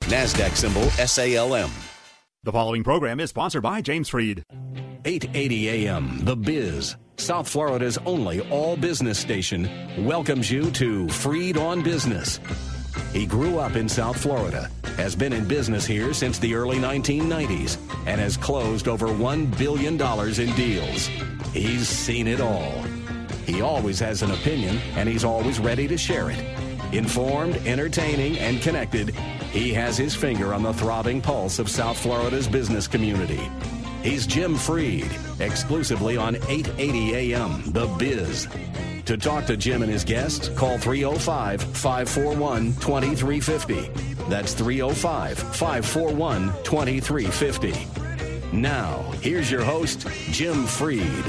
NASDAQ symbol SALM. The following program is sponsored by James Freed. 880 AM, The Biz, South Florida's only all-business station, welcomes you to Freed on Business. He grew up in South Florida, has been in business here since the early 1990s, and has closed over $1 billion in deals. He's seen it all. He always has an opinion, and he's always ready to share it. Informed, entertaining, and connected, he has his finger on the throbbing pulse of South Florida's business community. He's Jim Freed, exclusively on 880 AM, The Biz. To talk to Jim and his guests, call 305-541-2350. That's 305-541-2350. Now, here's your host, Jim Freed.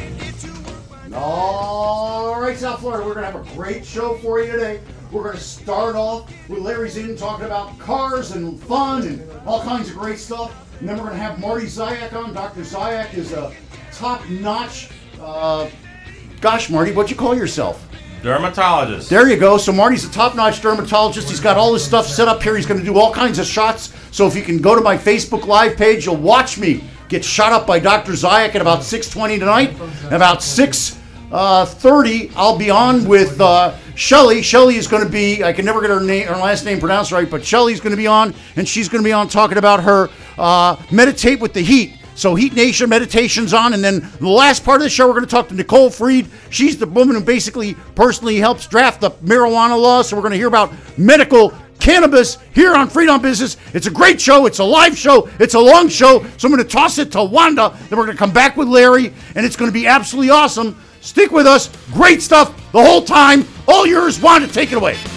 All right, South Florida, we're going to have a great show for you today. We're going to start off with Larry Zinn talking about cars and fun and all kinds of great stuff. And then we're going to have Marty Zayak on. Dr. Zayak is a top-notch, gosh, Marty, what'd you call yourself? Dermatologist. There you go. So Marty's a top-notch dermatologist. He's got all this stuff set up here. He's going to do all kinds of shots. So if you can go to my Facebook Live page, you'll watch me get shot up by Dr. Zayak at about 6:20 tonight. At about 6:30, I'll be on with Shelly. Shelly is going to be, I can never get her last name pronounced right, but Shelly's going to be on, and she's going to be on talking about her Meditate with the Heat. So Heat Nation Meditation's on, and then the last part of the show, we're going to talk to Nicole Freed. She's the woman who basically personally helps draft the marijuana law, so we're going to hear about medical cannabis here on Freed on Business. It's a great show. It's a live show. It's a long show, so I'm going to toss it to Wanda, then we're going to come back with Larry, and it's going to be absolutely awesome. Stick with us. Great stuff the whole time. All yours. Wanda, take it away.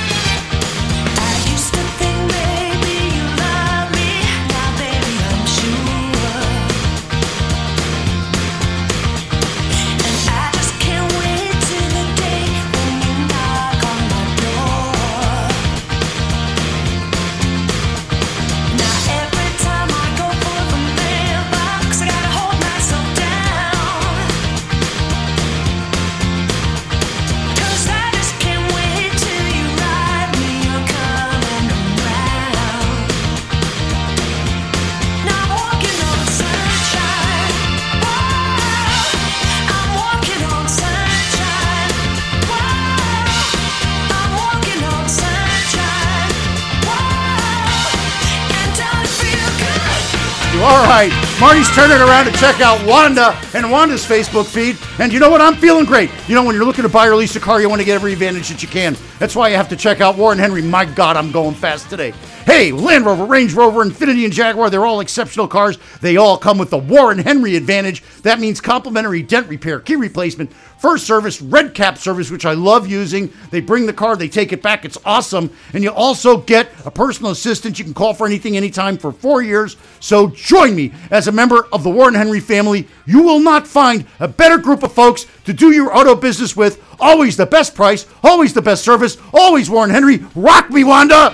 All right, Marty's turning around to check out Wanda and Wanda's Facebook feed. And you know what? I'm feeling great. You know, when you're looking to buy or lease a car, you want to get every advantage that you can. That's why you have to check out Warren Henry. My God, I'm going fast today. Hey, Land Rover, Range Rover, Infiniti, and Jaguar, they're all exceptional cars. They all come with the Warren Henry advantage. That means complimentary dent repair, key replacement, first service, red cap service, which I love using. They bring the car, they take it back. It's awesome. And you also get a personal assistant. You can call for anything, anytime for 4 years. So join me as a member of the Warren Henry family. You will not find a better group of folks to do your auto business with. Always the best price, always the best service, always Warren Henry. Rock me, Wanda!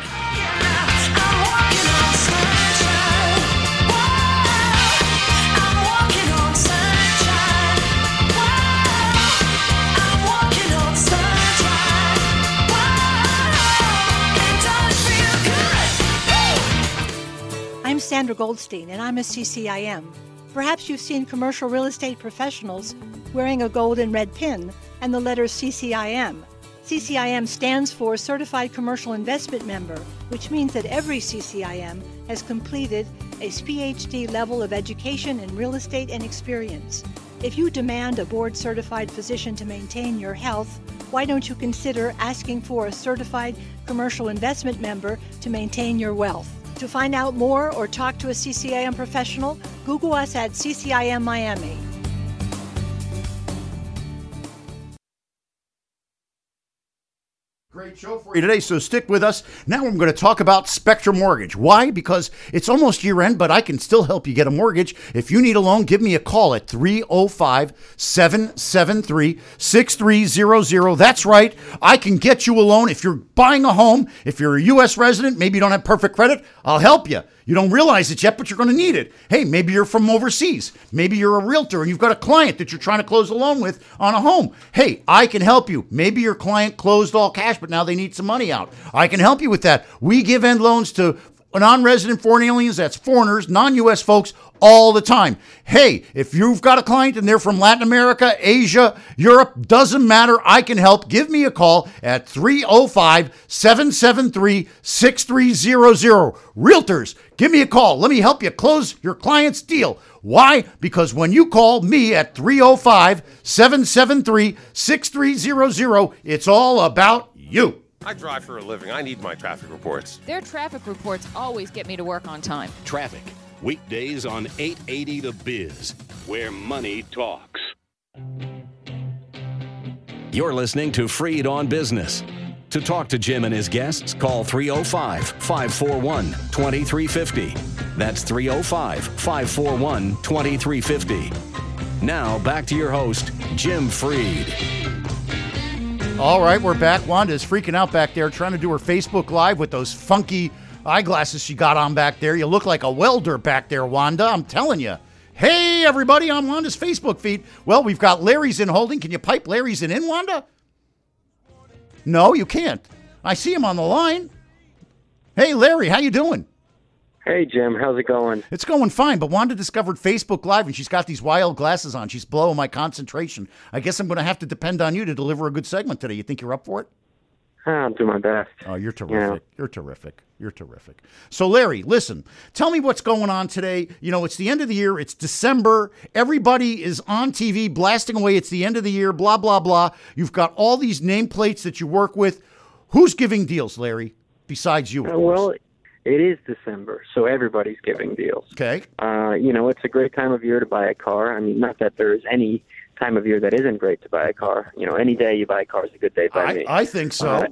I'm Sandra Goldstein, and I'm a CCIM. Perhaps you've seen commercial real estate professionals wearing a gold and red pin and the letters CCIM. CCIM stands for Certified Commercial Investment Member, which means that every CCIM has completed a PhD level of education in real estate and experience. If you demand a board-certified physician to maintain your health, why don't you consider asking for a Certified Commercial Investment Member to maintain your wealth? To find out more or talk to a CCIM professional, Google us at CCIM Miami. Great show for you today, so stick with us. Now I'm going to talk about Spectrum Mortgage. Why? Because it's almost year-end, but I can still help you get a mortgage. If you need a loan, give me a call at 305-773-6300. That's right. I can get you a loan. If you're buying a home, if you're a U.S. resident, maybe you don't have perfect credit, I'll help you. You don't realize it yet, but you're going to need it. Hey, maybe you're from overseas. Maybe you're a realtor and you've got a client that you're trying to close a loan with on a home. Hey, I can help you. Maybe your client closed all cash, but now they need some money out. I can help you with that. We give end loans to non-resident foreign aliens, that's foreigners, non-U.S. folks, all the time. Hey, if you've got a client and they're from Latin America, Asia, Europe, doesn't matter, I can help. Give me a call at 305-773-6300. Realtors, give me a call. Let me help you close your client's deal. Why? Because when you call me at 305-773-6300, it's all about you. I drive for a living. I need my traffic reports. Their traffic reports always get me to work on time. Traffic, weekdays on 880 The Biz, where money talks. You're listening to Freed on Business. To talk to Jim and his guests, call 305-541-2350. That's 305-541-2350. Now, back to your host, Jim Freed. All right, we're back. Wanda is freaking out back there, trying to do her Facebook Live with those funky eyeglasses she got on back there. You look like a welder back there, Wanda. I'm telling you. Hey, everybody, on Wanda's Facebook feed. Well, we've got Larry's in holding. Can you pipe Larry's in, Wanda? No, you can't. I see him on the line. Hey, Larry, how you doing? Hey, Jim. How's it going? It's going fine, but Wanda discovered Facebook Live, and she's got these wild glasses on. She's blowing my concentration. I guess I'm going to have to depend on you to deliver a good segment today. You think you're up for it? I'll do my best. Oh, you're terrific. Yeah. You're terrific. You're terrific. So, Larry, listen, tell me what's going on today. You know, it's the end of the year. It's December. Everybody is on TV blasting away. It's the end of the year, blah, blah, blah. You've got all these nameplates that you work with. Who's giving deals, Larry, besides you, of course? Well, it is December, so everybody's giving deals. Okay. You know, it's a great time of year to buy a car. I mean, not that there is any time of year that isn't great to buy a car. You know, any day you buy a car is a good day by me. I think so.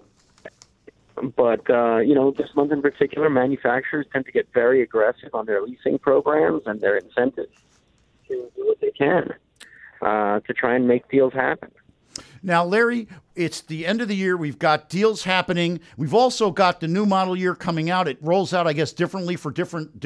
But, you know, this month in particular, manufacturers tend to get very aggressive on their leasing programs and their incentives to do what they can to try and make deals happen. Now, Larry, it's the end of the year. We've got deals happening. We've also got the new model year coming out. It rolls out, I guess, differently for different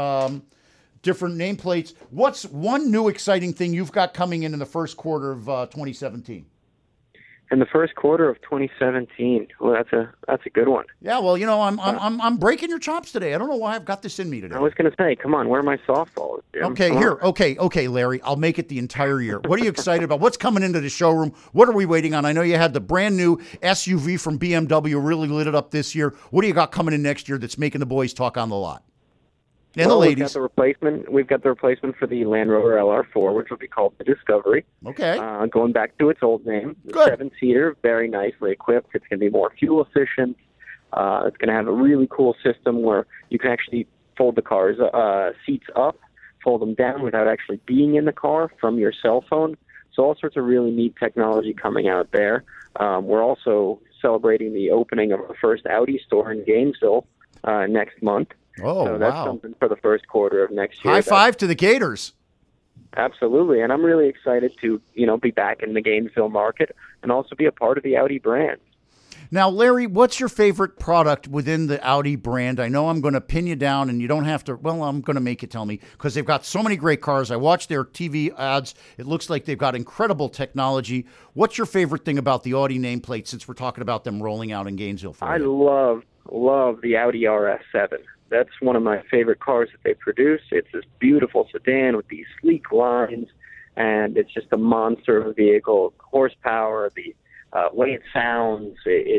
nameplates. What's one new exciting thing you've got coming in the first quarter of 2017? In the first quarter of 2017, well, that's a good one. Yeah, well, you know, I'm breaking your chops today. I don't know why I've got this in me today. I was going to say, come on, where are my softballs, Jim? Okay, here. Okay, Larry. I'll make it the entire year. What are you excited about? What's coming into the showroom? What are we waiting on? I know you had the brand new SUV from BMW, really lit it up this year. What do you got coming in next year that's making the boys talk on the lot? And well, the ladies. We've got the replacement for the Land Rover LR4, which will be called the Discovery. Okay. Going back to its old name. Good. 7-seater, very nicely equipped. It's going to be more fuel efficient. It's going to have a really cool system where you can actually fold the car's seats up, fold them down without actually being in the car from your cell phone. So all sorts of really neat technology coming out there. We're also celebrating the opening of our first Audi store in Gainesville next month. Oh, so that's something for the first quarter of next year. High five to the Gators. Absolutely. And I'm really excited to, you know, be back in the Gainesville market and also be a part of the Audi brand. Now, Larry, what's your favorite product within the Audi brand? I know I'm going to pin you down and you don't have to, well, I'm going to make you tell me because they've got so many great cars. I watched their TV ads. It looks like they've got incredible technology. What's your favorite thing about the Audi nameplate since we're talking about them rolling out in Gainesville for I you? love the Audi RS7. That's one of my favorite cars that they produce. It's this beautiful sedan with these sleek lines, and it's just a monster of a vehicle. Horsepower, the way it sounds,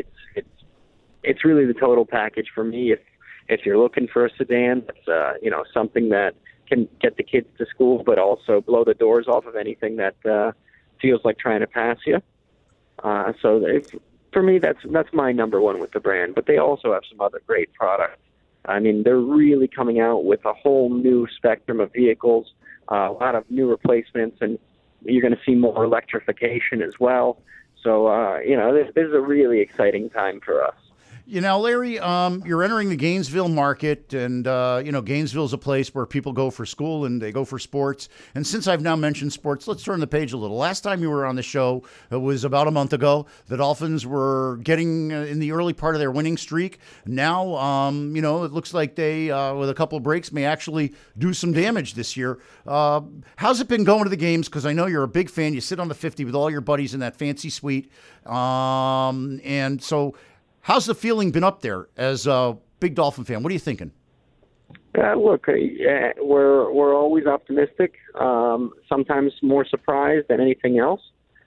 it's really the total package for me. If you're looking for a sedan that's you know, something that can get the kids to school, but also blow the doors off of anything that feels like trying to pass you. For me, that's my number one with the brand. But they also have some other great products. I mean, they're really coming out with a whole new spectrum of vehicles, a lot of new replacements, and you're going to see more electrification as well. So, you know, this is a really exciting time for us. You know, Larry, you're entering the Gainesville market, and, you know, Gainesville's a place where people go for school and they go for sports. And since I've now mentioned sports, let's turn the page a little. Last time you were on the show, it was about a month ago. The Dolphins were getting in the early part of their winning streak. Now, you know, it looks like they, with a couple of breaks, may actually do some damage this year. How's it been going to the games? Because I know you're a big fan. You sit on the 50 with all your buddies in that fancy suite. And so how's the feeling been up there as a big Dolphin fan? What are you thinking? Look, we're always optimistic. Sometimes more surprised than anything else.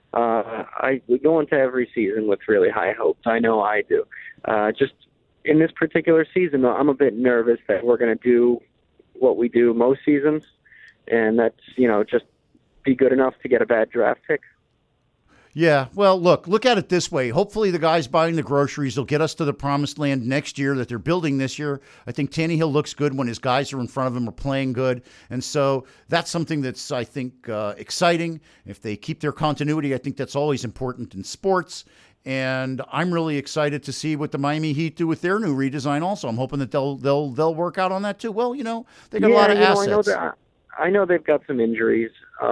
We go into every season with really high hopes. I know I do. Just in this particular season, though, I'm a bit nervous that we're going to do what we do most seasons, and that's just be good enough to get a bad draft pick. Yeah, well, look at it this way. Hopefully the guys buying the groceries will get us to the promised land next year that they're building this year. I think Tannehill looks good when his guys are in front of him or playing good. And so that's something that's, I think, exciting. If they keep their continuity, I think that's always important in sports. And I'm really excited to see what the Miami Heat do with their new redesign also. I'm hoping that they'll work out on that too. Well, they got a lot of assets. I know they've got some injuries.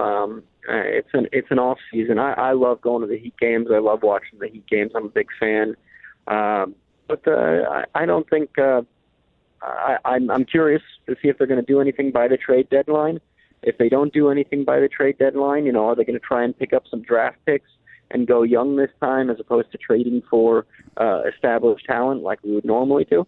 It's an off season. I love going to the Heat games. I love watching the Heat games. I'm a big fan. But I don't think I'm curious to see if they're going to do anything by the trade deadline. If they don't do anything by the trade deadline, are they going to try and pick up some draft picks and go young this time as opposed to trading for established talent like we would normally do?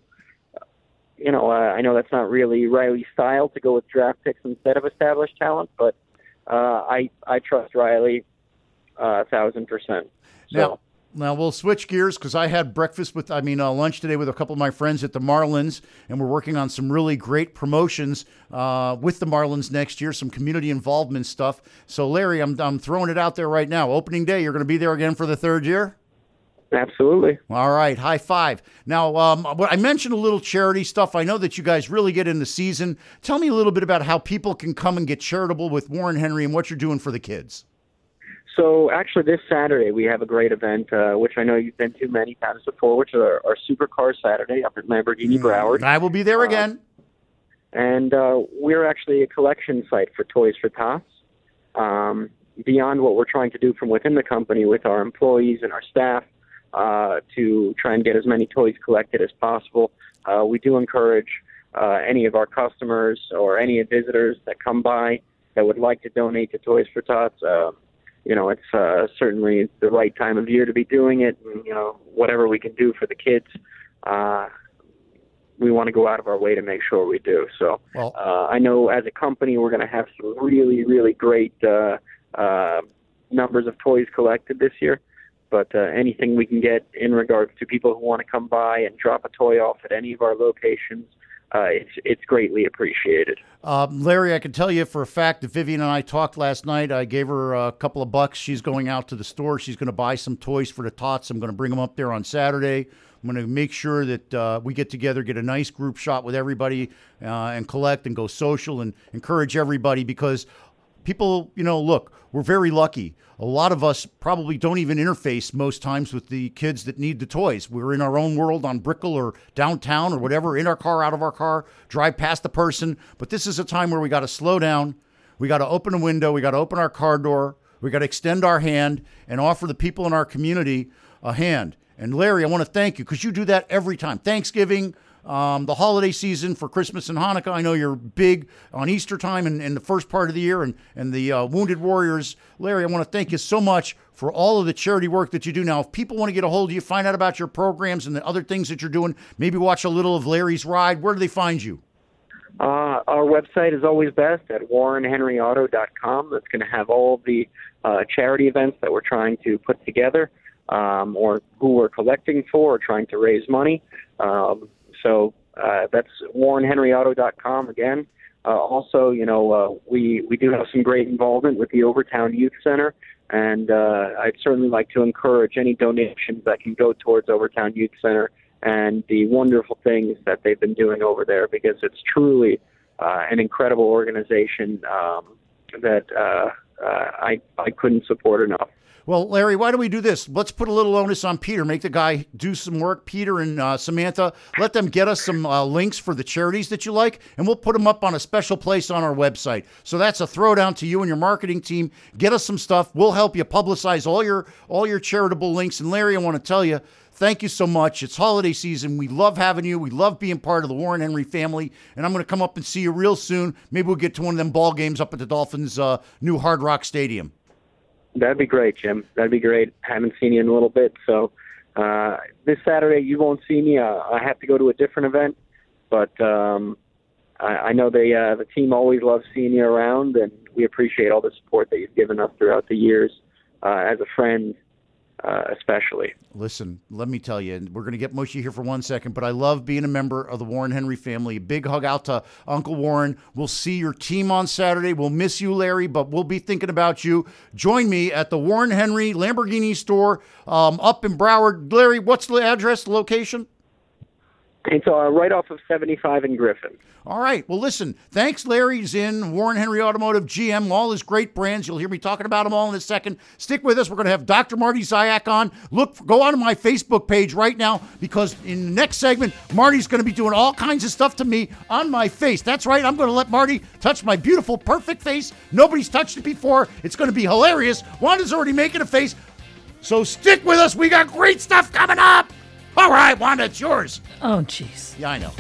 I know that's not really Riley's style to go with draft picks instead of established talent, but I trust Riley 1,000%. So. Now we'll switch gears because I had lunch today with a couple of my friends at the Marlins, and we're working on some really great promotions with the Marlins next year, some community involvement stuff. So, Larry, I'm throwing it out there right now. Opening day, you're going to be there again for the third year? Absolutely. All right. High five. Now, I mentioned a little charity stuff. I know that you guys really get in the season. Tell me a little bit about how people can come and get charitable with Warren Henry and what you're doing for the kids. So actually this Saturday we have a great event, which I know you've been to many times before, which is our Supercar Saturday up at Lamborghini Broward. I will be there again. And we're actually a collection site for Toys for Tots. Beyond what we're trying to do from within the company with our employees and our staff, to try and get as many toys collected as possible. We do encourage any of our customers or any visitors that come by that would like to donate to Toys for Tots. It's certainly the right time of year to be doing it. And, whatever we can do for the kids, we want to go out of our way to make sure we do. So I know as a company we're going to have some really, really great numbers of toys collected this year. But anything we can get in regards to people who want to come by and drop a toy off at any of our locations, it's greatly appreciated. Larry, I can tell you for a fact that Vivian and I talked last night. I gave her a couple of bucks. She's going out to the store. She's going to buy some toys for the Tots. I'm going to bring them up there on Saturday. I'm going to make sure that we get together, get a nice group shot with everybody and collect and go social and encourage everybody because people, look, we're very lucky. A lot of us probably don't even interface most times with the kids that need the toys. We're in our own world on Brickell or downtown or whatever, in our car, out of our car, drive past the person. But this is a time where we got to slow down. We got to open a window. We got to open our car door. We got to extend our hand and offer the people in our community a hand. And Larry, I want to thank you because you do that every time. Thanksgiving, the holiday season for Christmas and Hanukkah. I know you're big on Easter time and the first part of the year and the Wounded Warriors. Larry, I want to thank you so much for all of the charity work that you do. Now, if people want to get a hold of you, find out about your programs and the other things that you're doing, maybe watch a little of Larry's ride, where do they find you? Our website is always best at warrenhenryauto.com. That's going to have all the charity events that we're trying to put together or who we're collecting for or trying to raise money. So that's warrenhenryauto.com again. Also, we do have some great involvement with the Overtown Youth Center, and I'd certainly like to encourage any donations that can go towards Overtown Youth Center and the wonderful things that they've been doing over there because it's truly an incredible organization that I couldn't support enough. Well, Larry, why don't we do this? Let's put a little onus on Peter. Make the guy do some work. Peter and Samantha, let them get us some links for the charities that you like, and we'll put them up on a special place on our website. So that's a throwdown to you and your marketing team. Get us some stuff. We'll help you publicize all your charitable links. And Larry, I want to tell you, thank you so much. It's holiday season. We love having you. We love being part of the Warren Henry family. And I'm going to come up and see you real soon. Maybe we'll get to one of them ball games up at the Dolphins' new Hard Rock Stadium. That'd be great, Jim. That'd be great. Haven't seen you in a little bit. So this Saturday you won't see me. I have to go to a different event. But I know the team always loves seeing you around, and we appreciate all the support that you've given us throughout the years as a friend, especially. Listen, let me tell you, and we're going to get mushy here for 1 second, but I love being a member of the Warren Henry family. Big hug out to Uncle Warren. We'll see your team on Saturday. We'll miss you, Larry, but we'll be thinking about you. Join me at the Warren Henry Lamborghini store up in Broward. Larry, what's the address, the location? It's right off of 75 in Griffin. All right. Well, listen, thanks, Larry Zinn, Warren Henry Automotive, GM, all his great brands. You'll hear me talking about them all in a second. Stick with us. We're going to have Dr. Marty Zayak on. Go on to my Facebook page right now, because in the next segment, Marty's going to be doing all kinds of stuff to me on my face. That's right. I'm going to let Marty touch my beautiful, perfect face. Nobody's touched it before. It's going to be hilarious. Wanda's already making a face. So stick with us. We got great stuff coming up. All right, Wanda, it's yours. Oh, jeez. Yeah, I know.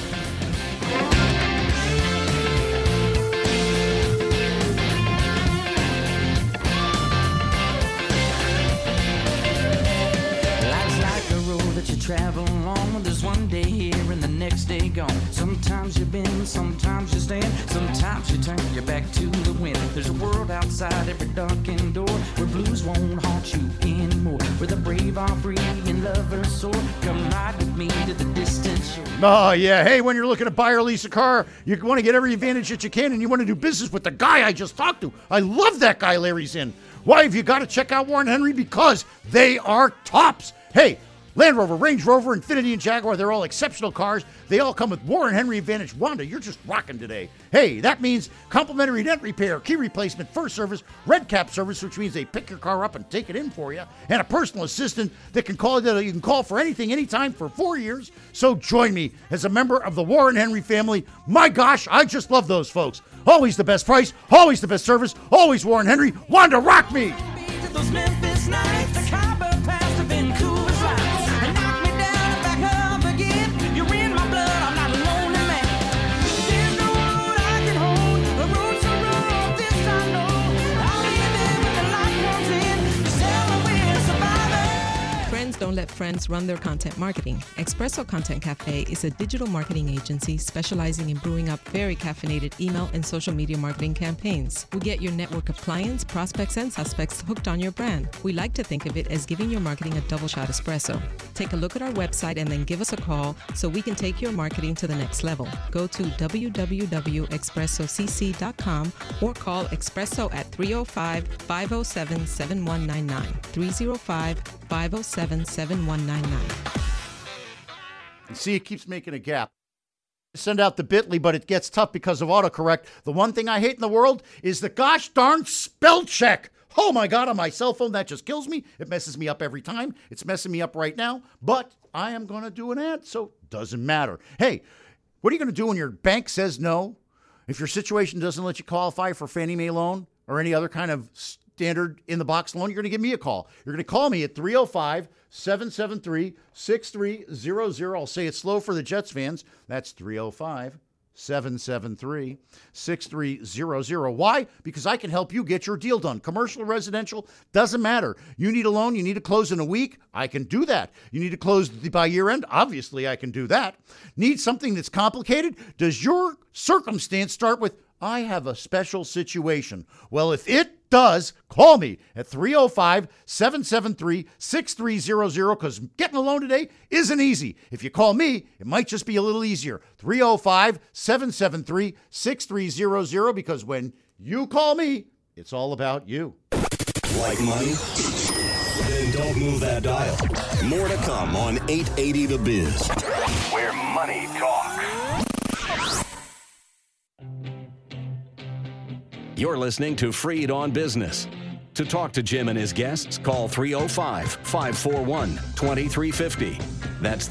Life's like a road that you travel along. There's one day here and the next day gone. Sometimes you bend, sometimes you stand, sometimes you turn your back to the wind. There's a world outside every darkened door where blues won't haunt you anymore. Where the brave are free and lovers soar. Come ride with me to the distant shore. Oh, yeah. Hey, when you're looking to buy or lease a car, you want to get every advantage that you can, and you want to do business with the guy I just talked to. I love that guy, Larry Zinn. Why have you got to check out Warren Henry? Because they are tops. Hey, Land Rover, Range Rover, Infiniti, and Jaguar, they're all exceptional cars. They all come with Warren Henry Advantage. Wanda, you're just rocking today. Hey, that means complimentary dent repair, key replacement, first service, red cap service, which means they pick your car up and take it in for you, and a personal assistant that you can call for anything, anytime for 4 years. So join me as a member of the Warren Henry family. My gosh, I just love those folks. Always the best price, always the best service, always Warren Henry. Wanda, rock me! Those Memphis nights, the copper past have been cool as lights. And knock me down and back up again. You're in my blood, I'm not a lonely man. There's no road I can hold. The road's so rough, this I know. I'll be there when the light comes in. Tell me we're surviving. Friends don't let friends run their content marketing. Espresso Content Cafe is a digital marketing agency specializing in brewing up very caffeinated email and social media marketing campaigns. We get your network of clients, prospects, and suspects hooked on your brand. We like to think of it as giving your marketing a double shot espresso. Take a look at our website and then give us a call so we can take your marketing to the next level. Go to www.expressocc.com or call Espresso at 305-507-7199. 305-507-7199. See, it keeps making a gap. Send out the Bitly, but it gets tough because of autocorrect. The one thing I hate in the world is the gosh darn spell check. Oh my God, on my cell phone, that just kills me. It messes me up every time. It's messing me up right now, but I am going to do an ad, so it doesn't matter. Hey, what are you going to do when your bank says no? If your situation doesn't let you qualify for Fannie Mae loan or any other kind of standard in-the-box loan, you're going to give me a call. You're going to call me at 305-773-6300. I'll say it slow for the Jets fans. That's 305-773-6300. Why? Because I can help you get your deal done. Commercial, residential, doesn't matter. You need a loan, you need to close in a week, I can do that. You need to close by year end, obviously I can do that. Need something that's complicated? Does your circumstance start with, I have a special situation? Well, if it does, call me at 305-773-6300, because getting a loan today isn't easy. If you call me, it might just be a little easier. 305-773-6300, because when you call me, it's all about you. Like money? Then don't move that dial. More to come on 880 The Biz, where money talks. You're listening to Freed on Business. To talk to Jim and his guests, call 305-541-2350. That's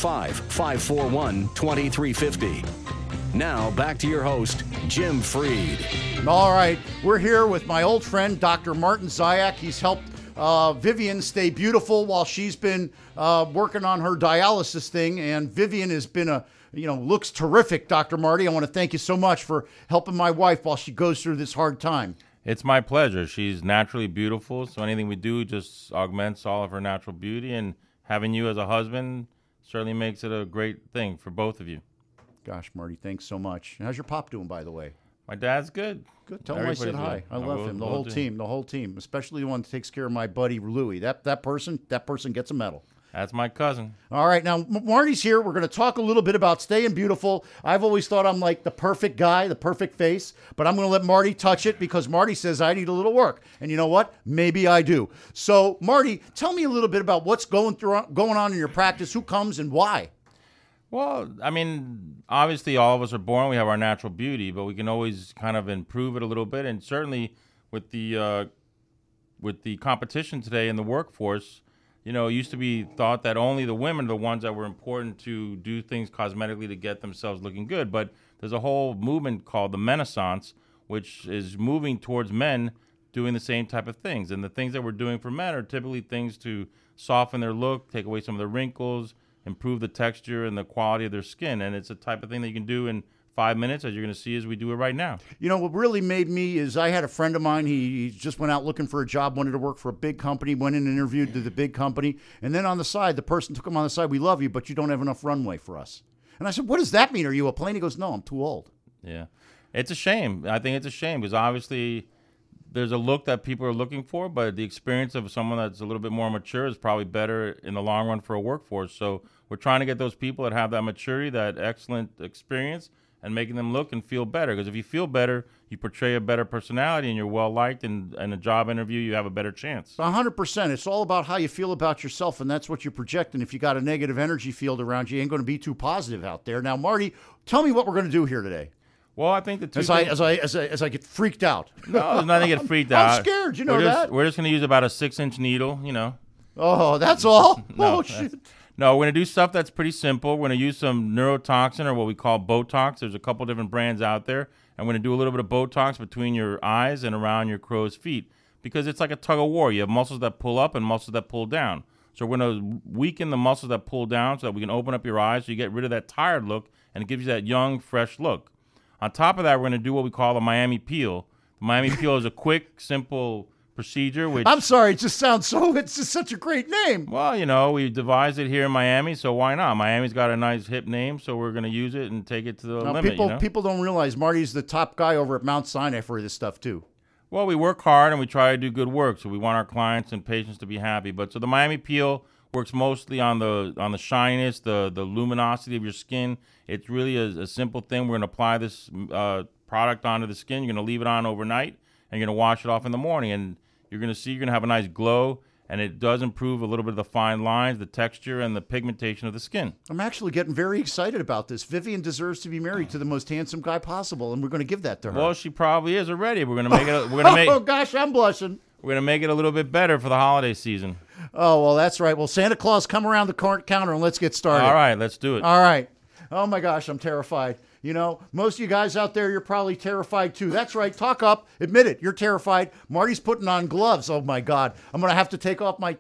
305-541-2350. Now, back to your host, Jim Freed. All right, we're here with my old friend, Dr. Martin Zayak. He's helped Vivian stay beautiful while she's been working on her dialysis thing, and Vivian has been looks terrific, Dr. Marty. I want to thank you so much for helping my wife while she goes through this hard time. It's my pleasure. She's naturally beautiful, so anything we do just augments all of her natural beauty, and having you as a husband certainly makes it a great thing for both of you. Gosh, Marty, thanks so much. How's your pop doing, by the way? My dad's good. Good. Tell him I said hi. I love him. The whole team, especially the one that takes care of my buddy Louie. That person gets a medal. That's my cousin. All right, now Marty's here. We're going to talk a little bit about staying beautiful. I've always thought I'm like the perfect guy, the perfect face, but I'm going to let Marty touch it because Marty says I need a little work. And you know what? Maybe I do. So, Marty, tell me a little bit about what's going on in your practice, who comes and why. Well, I mean, obviously all of us are born, we have our natural beauty, but we can always kind of improve it a little bit. And certainly with the competition today in the workforce, you know, it used to be thought that only the women are the ones that were important to do things cosmetically to get themselves looking good. But there's a whole movement called the Renaissance, which is moving towards men doing the same type of things. And the things that we're doing for men are typically things to soften their look, take away some of the wrinkles, improve the texture and the quality of their skin. And it's a type of thing that you can do in 5 minutes, as you're going to see as we do it right now. You know, what really made me is I had a friend of mine. He just went out looking for a job, wanted to work for a big company, went in and interviewed to the big company. And then on the side, the person took him on the side, we love you, but you don't have enough runway for us. And I said, what does that mean? Are you a plane? He goes, no, I'm too old. Yeah. It's a shame. I think it's a shame because obviously there's a look that people are looking for, but the experience of someone that's a little bit more mature is probably better in the long run for a workforce. So we're trying to get those people that have that maturity, that excellent experience, and making them look and feel better. Because if you feel better, you portray a better personality and you're well-liked, and in a job interview, you have a better chance. 100%. It's all about how you feel about yourself, and that's what you project. And if you got a negative energy field around you, you ain't going to be too positive out there. Now, Marty, tell me what we're going to do here today. Well, I think the two as I get freaked out. No, there's nothing to get freaked out. I'm scared. You know that. We're just going to use about a 6-inch needle, you know. Oh, that's all? No, oh, shit. No, we're going to do stuff that's pretty simple. We're going to use some neurotoxin, or what we call Botox. There's a couple different brands out there. And we're going to do a little bit of Botox between your eyes and around your crow's feet because it's like a tug of war. You have muscles that pull up and muscles that pull down. So we're going to weaken the muscles that pull down so that we can open up your eyes so you get rid of that tired look and it gives you that young, fresh look. On top of that, we're going to do what we call the Miami Peel. The Miami Peel is a quick, simple procedure. Which I'm sorry, it just sounds it's just such a great name. Well, you know, we devised it here in Miami, so why not? Miami's got a nice hip name, so we're going to use it and take it to the limit. People don't realize Marty's the top guy over at Mount Sinai for this stuff too. Well, we work hard and we try to do good work, so we want our clients and patients to be happy. But so the Miami Peel works mostly on the shininess, the luminosity of your skin. It's really a simple thing. We're going to apply this product onto the skin. You're going to leave it on overnight, and you're going to wash it off in the morning. And you're going to see you're going to have a nice glow, and it does improve a little bit of the fine lines, the texture, and the pigmentation of the skin. I'm actually getting very excited about this. Vivian deserves to be married to the most handsome guy possible, and we're going to give that to her. Well, she probably is already. We're going to make it. Oh gosh, I'm blushing. We're going to make it a little bit better for the holiday season. Oh, well, that's right. Well, Santa Claus, come around the counter and let's get started. All right, let's do it. All right. Oh, my gosh, I'm terrified. You know, most of you guys out there, you're probably terrified, too. That's right. Talk up. Admit it. You're terrified. Marty's putting on gloves. Oh, my God. I'm going to have to take off my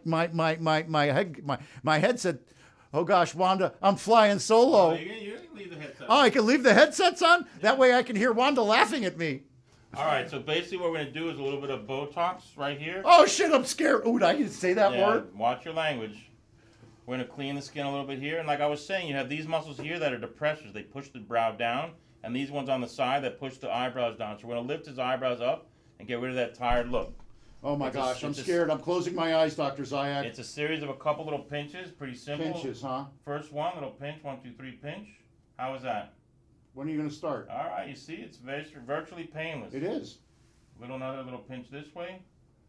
headset. Oh, gosh, Wanda, I'm flying solo. You can leave the headset. Oh, I can leave the headsets on? Yeah. That way I can hear Wanda laughing at me. All right, so basically what we're going to do is a little bit of Botox right here. Oh, shit, I'm scared. Ooh, I can say that word? Watch your language. We're going to clean the skin a little bit here. And like I was saying, you have these muscles here that are depressors. They push the brow down. And these ones on the side that push the eyebrows down. So we're going to lift his eyebrows up and get rid of that tired look. Oh, my gosh, I'm scared. I'm closing my eyes, Dr. Zayak. It's a series of a couple little pinches. Pretty simple. Pinches, huh? First one, little pinch. 1, 2, 3, pinch. How was that? When are you going to start? All right, you see, it's virtually painless. It is. Another little pinch this way.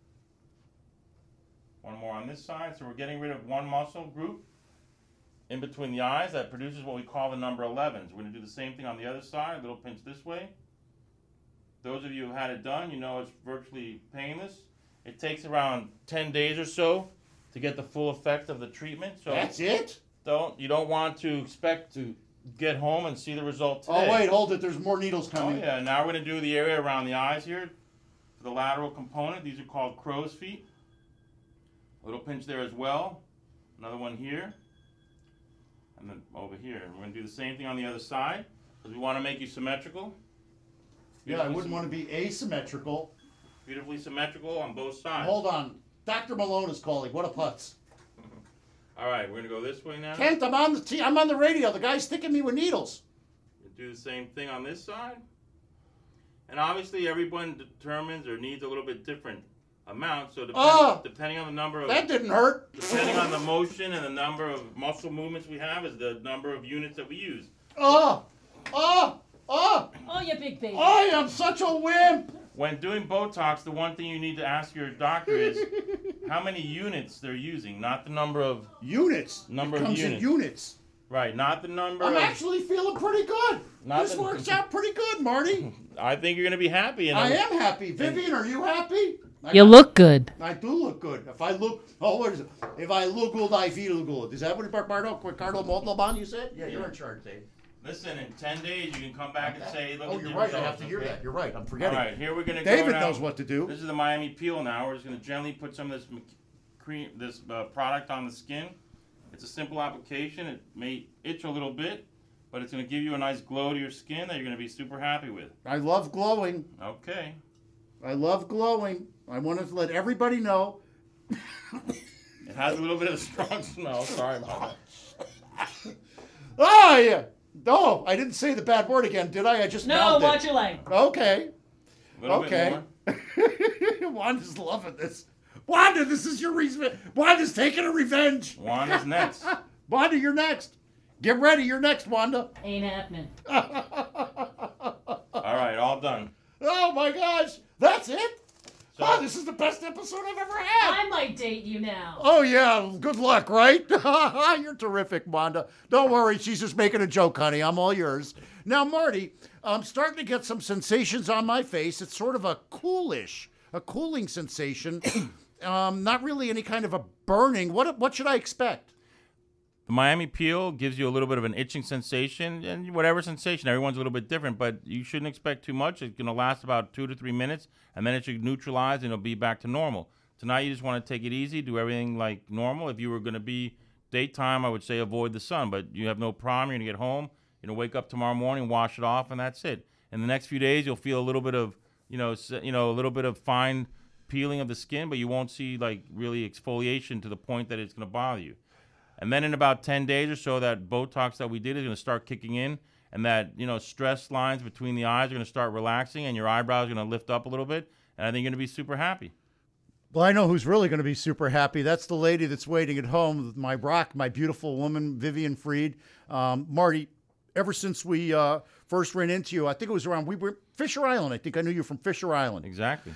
One more on this side. So we're getting rid of one muscle group in between the eyes that produces what we call the number 11s. We're going to do the same thing on the other side. A little pinch this way. Those of you who have had it done, you know it's virtually painless. It takes around 10 days or so to get the full effect of the treatment. So that's it? You don't want to expect to get home and see the result today. Oh, wait, hold it. There's more needles coming. Oh, yeah. Now we're going to do the area around the eyes here. For the lateral component, these are called crow's feet. A little pinch there as well. Another one here. And then over here. We're going to do the same thing on the other side because we want to make you symmetrical. Yeah, I wouldn't want to be asymmetrical. Beautifully symmetrical on both sides. Hold on. Dr. Malone is calling. What a putz. All right, we're going to go this way now. Kent, I'm on the radio. The guy's sticking me with needles. Do the same thing on this side. And obviously everyone determines or needs a little bit different amount. So depending on the number of... That didn't hurt. Depending on the motion and the number of muscle movements we have is the number of units that we use. Oh, you big baby. I am such a wimp. When doing Botox, the one thing you need to ask your doctor is how many units they're using, not the number of... Units? Number it comes of units. in units. Right, not the number I'm of... actually feeling pretty good. This works out pretty good, Marty. I think you're going to be happy. I am happy. Vivian, are you happy? You look good. I do look good. If I look... Oh, what is it? If I look good, I feel good. Is that what Ricardo Montalban you said? Yeah, you're in charge, Dave. Listen, in 10 days, you can come back and say, look at the you're right. I results, have to hear okay? that. You're right. I'm forgetting. All right, here we're going to go David now. knows what to do. This is the Miami Peel now. We're just going to gently put some of this product on the skin. It's a simple application. It may itch a little bit, but it's going to give you a nice glow to your skin that you're going to be super happy with. I love glowing. Okay. I love glowing. I want to let everybody know. It has a little bit of a strong smell. Sorry about that. Oh, yeah. No, I didn't say the bad word again, did I? I just mouthed it. Watch your leg. Okay. A little bit more. Wanda's loving this. Wanda, this is your reason. Wanda's taking a revenge. Wanda's next. Wanda, you're next. Get ready. You're next, Wanda. Ain't happening. All right, all done. Oh, my gosh. That's it? So, this is the best episode I've ever had. I might date you now. Oh, yeah. Good luck, right? You're terrific, Wanda. Don't worry. She's just making a joke, honey. I'm all yours. Now, Marty, I'm starting to get some sensations on my face. It's sort of a cooling sensation. Not really any kind of a burning. What should I expect? the Miami Peel gives you a little bit of an itching sensation, and whatever sensation, everyone's a little bit different, but you shouldn't expect too much. It's going to last about 2 to 3 minutes, and then it should neutralize, and it'll be back to normal. Tonight, you just want to take it easy, do everything like normal. If you were going to be daytime, I would say avoid the sun, but you have no problem. You're going to get home, wake up tomorrow morning, wash it off, and that's it. In the next few days, you'll feel a little bit of, a little bit of fine peeling of the skin, but you won't see like really exfoliation to the point that it's going to bother you. And then in about 10 days or so, that Botox that we did is going to start kicking in, and that, stress lines between the eyes are going to start relaxing, and your eyebrows are going to lift up a little bit, and I think you're going to be super happy. Well, I know who's really going to be super happy. That's the lady that's waiting at home, my beautiful woman, Vivian Fried. Marty, ever since we first ran into you, I think it was around, we were Fisher Island. I think I knew you from Fisher Island. Exactly.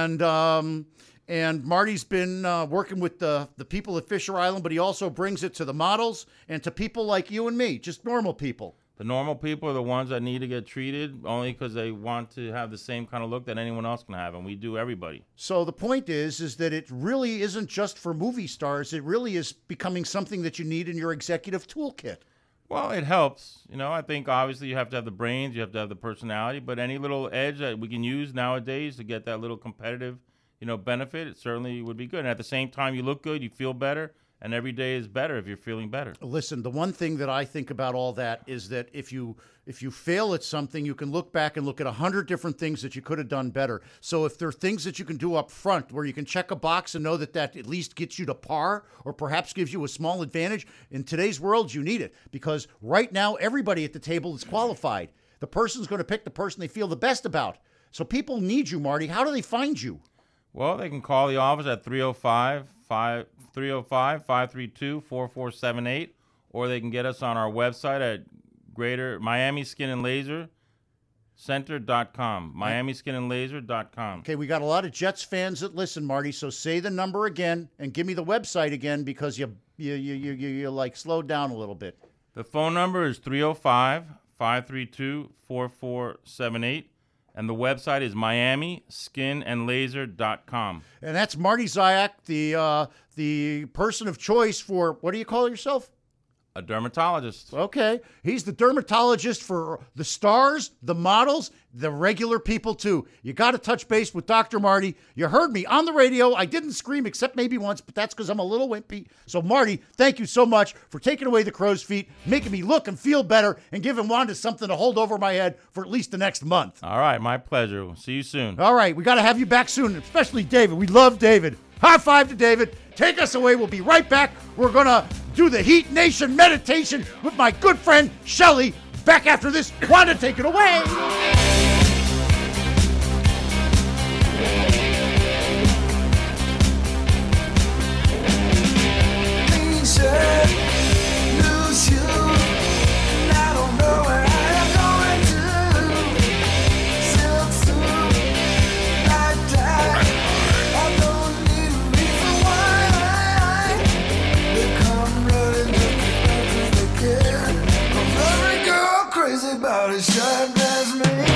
And Marty's been working with the people at Fisher Island, but he also brings it to the models and to people like you and me, just normal people. The normal people are the ones that need to get treated only because they want to have the same kind of look that anyone else can have, and we do everybody. So the point is that it really isn't just for movie stars. It really is becoming something that you need in your executive toolkit. Well, it helps. I think obviously you have to have the brains, you have to have the personality, but any little edge that we can use nowadays to get that little competitive, benefit, it certainly would be good. And at the same time, you look good, you feel better, and every day is better if you're feeling better. Listen, the one thing that I think about all that is that if you fail at something, you can look back and look at 100 different things that you could have done better. So if there are things that you can do up front where you can check a box and know that at least gets you to par or perhaps gives you a small advantage, in today's world, you need it. Because right now, everybody at the table is qualified. The person's going to pick the person they feel the best about. So people need you, Marty. How do they find you? Well, they can call the office at 305-532-4478, or they can get us on our website at Greater Miami Skin and Laser Center.com. MiamiSkinandLaser.com. Okay, we got a lot of Jets fans that listen, Marty. So say the number again and give me the website again because you like slowed down a little bit. The phone number is 305-532-4478. And the website is MiamiSkinandLaser.com. And that's Marty Zayak, the person of choice for, what do you call yourself? A dermatologist. Okay. He's the dermatologist for the stars, the models, the regular people, too. You got to touch base with Dr. Marty. You heard me on the radio. I didn't scream except maybe once, but that's because I'm a little wimpy. So, Marty, thank you so much for taking away the crow's feet, making me look and feel better, and giving Wanda something to hold over my head for at least the next month. All right. My pleasure. We'll see you soon. All right. We got to have you back soon, especially David. We love David. High five to David. Take us away. We'll be right back. We're going to do the Heat Nation meditation with my good friend, Shelly Back after this. Wanda, take it away. Lose you, and I don't know where I am going to. Silk suit, like that. I don't need a reason why they come running just as they can. 'Cause every girl crazy about it shine as me.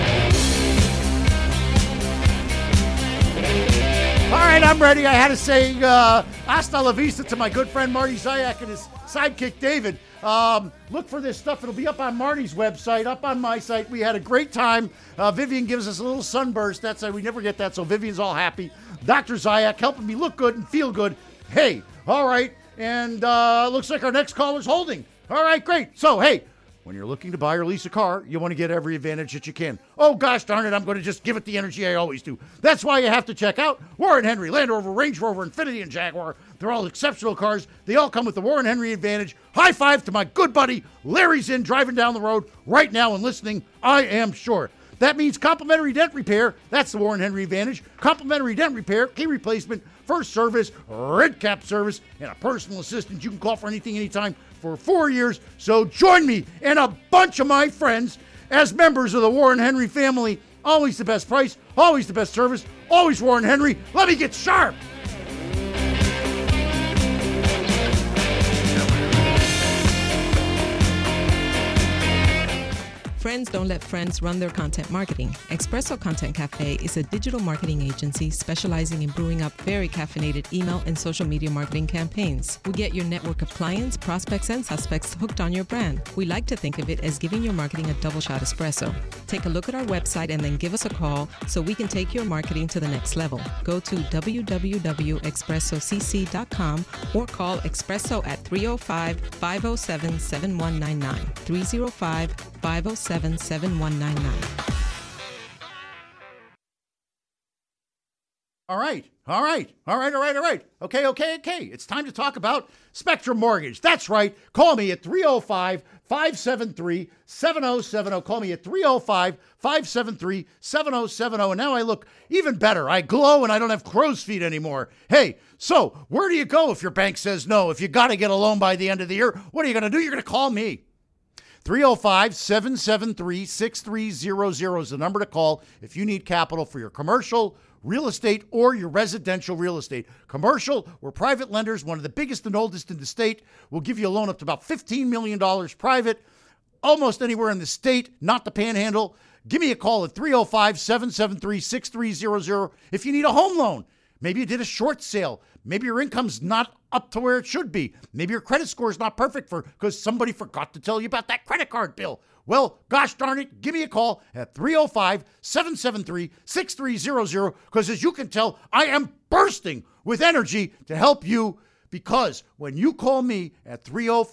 All right, I'm ready. I had to say hasta la vista to my good friend Marty Zayak and his sidekick David. Look for this stuff. It'll be up on Marty's website, up on my site. We had a great time. Vivian gives us a little sunburst. That's we never get that, so Vivian's all happy. Dr. Zayak helping me look good and feel good. Hey, all right. And looks like our next caller's holding. All right, great. So, hey, when you're looking to buy or lease a car, you want to get every advantage that you can. Oh, gosh darn it, I'm going to just give it the energy I always do. That's why you have to check out Warren Henry, Land Rover, Range Rover, Infiniti, and Jaguar. They're all exceptional cars. They all come with the Warren Henry advantage. High five to my good buddy Larry's in driving down the road right now and listening, I am sure. That means complimentary dent repair. That's the Warren Henry advantage. Complimentary dent repair, key replacement, first service, red cap service, and a personal assistant. You can call for anything, anytime for 4 years. So join me and a bunch of my friends as members of the Warren Henry family. Always the best price, always the best service, always Warren Henry. Let me get sharp. Friends don't let friends run their content marketing. Espresso Content Cafe is a digital marketing agency specializing in brewing up very caffeinated email and social media marketing campaigns. We get your network of clients, prospects, and suspects hooked on your brand. We like to think of it as giving your marketing a double shot espresso. Take a look at our website and then give us a call so we can take your marketing to the next level. Go to www.expressocc.com or call Espresso at 305-507-7199. 305-507-7199. All right. Okay. It's time to talk about Spectrum Mortgage. That's right. Call me at 305-573-7070. Call me at 305-573-7070. And now I look even better. I glow and I don't have crow's feet anymore. Hey, so where do you go if your bank says no? If you got to get a loan by the end of the year, what are you going to do? You're going to call me. 305-773-6300 is the number to call if you need capital for your commercial real estate or your residential real estate. Commercial, we're private lenders, one of the biggest and oldest in the state. We'll give you a loan up to about $15 million private, almost anywhere in the state, not the panhandle. Give me a call at 305-773-6300 if you need a home loan. Maybe you did a short sale. Maybe your income's not up to where it should be. Maybe your credit score is not perfect because somebody forgot to tell you about that credit card bill. Well, gosh darn it, give me a call at 305-773-6300 because as you can tell, I am bursting with energy to help you because when you call me at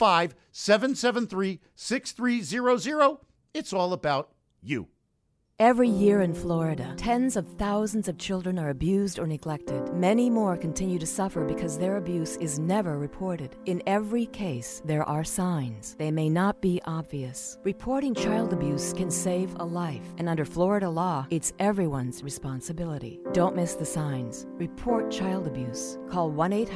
305-773-6300, it's all about you. Every year in Florida, tens of thousands of children are abused or neglected. Many more continue to suffer because their abuse is never reported. In every case, there are signs. They may not be obvious. Reporting child abuse can save a life, and under Florida law, it's everyone's responsibility. Don't miss the signs. Report child abuse. Call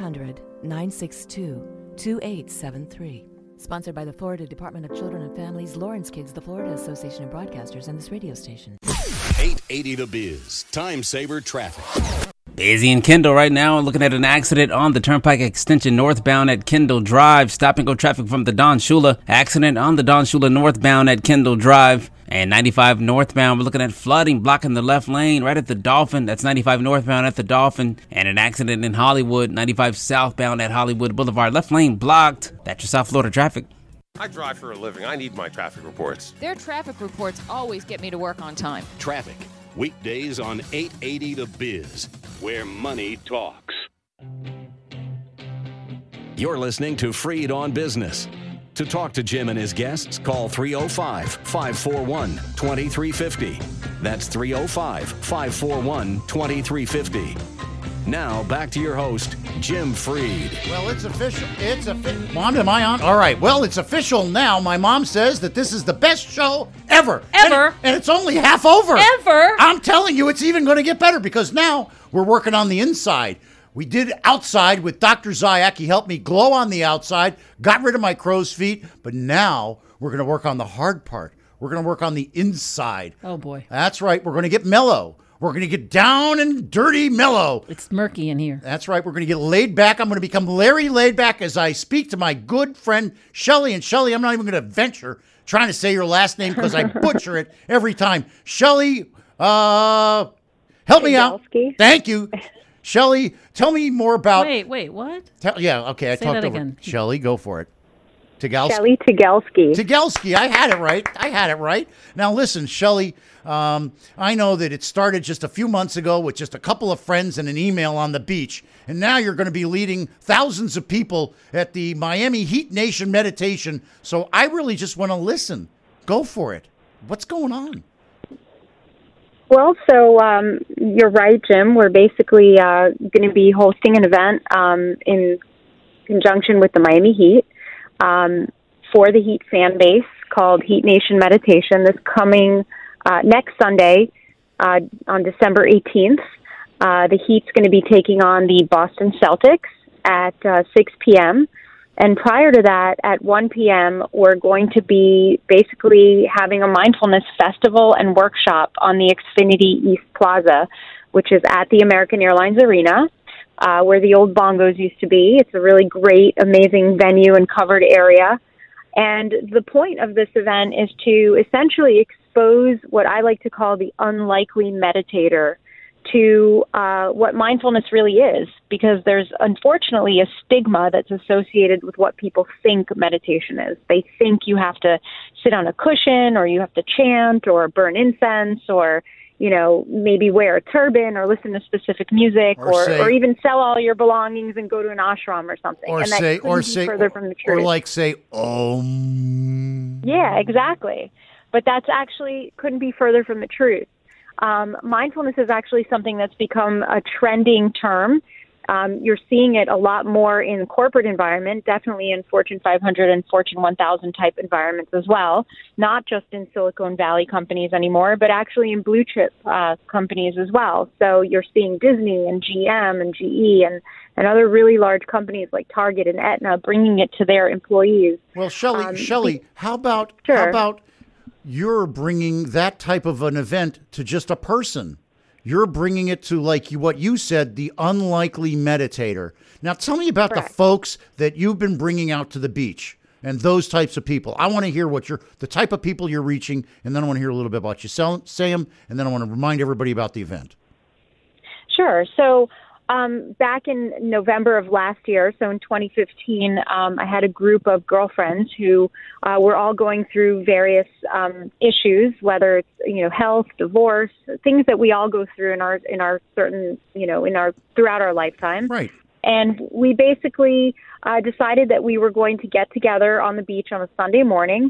1-800-962-2873. Sponsored by the Florida Department of Children and Families, Lawrence Kids, the Florida Association of Broadcasters, and this radio station. 880 The Biz, time saver traffic. Busy in Kendall right now, looking at an accident on the Turnpike Extension northbound at Kendall Drive. Stop and go traffic from the Don Shula. Accident on the Don Shula northbound at Kendall Drive. And 95 northbound, we're looking at flooding, blocking the left lane right at the Dolphin. That's 95 northbound at the Dolphin. And an accident in Hollywood, 95 southbound at Hollywood Boulevard. Left lane blocked. That's your South Florida traffic. I drive for a living. I need my traffic reports. Their traffic reports always get me to work on time. Traffic, weekdays on 880 The Biz, where money talks. You're listening to Freed on Business. To talk to Jim and his guests, call 305-541-2350. That's 305-541-2350. Now, back to your host, Jim Freed. Well, it's official. Mom, am I on? All right. Well, it's official now. My mom says that this is the best show ever. Ever. And it's only half over. Ever. I'm telling you, it's even going to get better because now we're working on the inside. We did outside with Dr. Zayak. He helped me glow on the outside, got rid of my crow's feet. But now we're going to work on the hard part. We're going to work on the inside. Oh, boy. That's right. We're going to get mellow. We're going to get down and dirty mellow. It's murky in here. That's right. We're going to get laid back. I'm going to become Larry laid back as I speak to my good friend Shelly. And Shelly, I'm not even going to venture trying to say your last name because I butcher it every time. Shelly, help me out. Thank you. Shelly, tell me more about... Wait, what? Okay, I Say talked that over. again. Shelly, go for it. Tegalski. Shelly Tegalski. Tegalski. I had it right. Now listen, Shelly, I know that it started just a few months ago with just a couple of friends and an email on the beach. And now you're going to be leading thousands of people at the Miami Heat Nation meditation. So I really just want to listen. Go for it. What's going on? Well, so you're right, Jim. We're basically going to be hosting an event in conjunction with the Miami Heat. For the Heat fan base called Heat Nation Meditation this coming next Sunday on December 18th. The Heat's going to be taking on the Boston Celtics at 6 p.m. And prior to that, at 1 p.m., we're going to be basically having a mindfulness festival and workshop on the Xfinity East Plaza, which is at the American Airlines Arena. Where the old bongos used to be. It's a really great, amazing venue and covered area. And the point of this event is to essentially expose what I like to call the unlikely meditator to what mindfulness really is, because there's unfortunately a stigma that's associated with what people think meditation is. They think you have to sit on a cushion, or you have to chant, or burn incense, or maybe wear a turban or listen to specific music, or even sell all your belongings and go to an ashram or something. Or and that say, couldn't be further from the truth. Or like say, Om. Yeah, exactly. But that's actually couldn't be further from the truth. Mindfulness is actually something that's become a trending term. You're seeing it a lot more in the corporate environment, definitely in Fortune 500 and Fortune 1000 type environments as well, not just in Silicon Valley companies anymore, but actually in blue chip companies as well. So you're seeing Disney and GM and GE and other really large companies like Target and Aetna bringing it to their employees. Well, Shelly, how about you're bringing that type of an event to just a person? You're bringing it to, like what you said, the unlikely meditator. Now, tell me about the folks that you've been bringing out to the beach and those types of people. I want to hear the type of people you're reaching, and then I want to hear a little bit about you. Say them, and then I want to remind everybody about the event. Sure. So back in November of last year, so in 2015, I had a group of girlfriends who were all going through various issues, whether it's health, divorce, things that we all go through in our certain throughout our lifetime. Right. And we basically decided that we were going to get together on the beach on a Sunday morning.